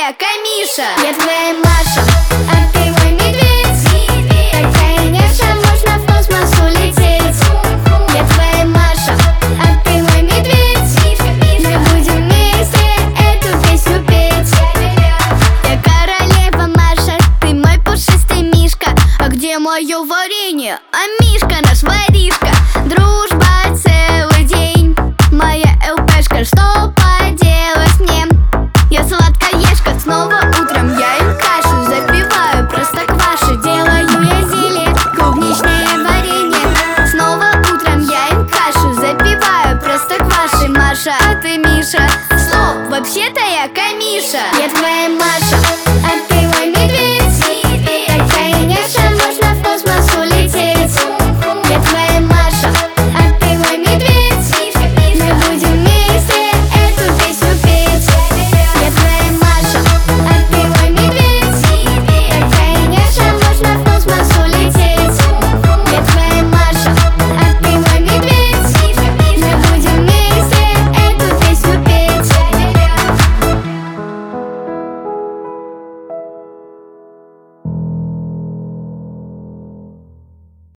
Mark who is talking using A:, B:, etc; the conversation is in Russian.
A: Камиша. Я твоя Маша, а ты мой медведь. Такая няша, можно в космос улететь. Я твоя Маша, а ты мой медведь. Мы будем вместе эту песню петь. Я королева Маша, ты мой пушистый мишка. А где мое варенье?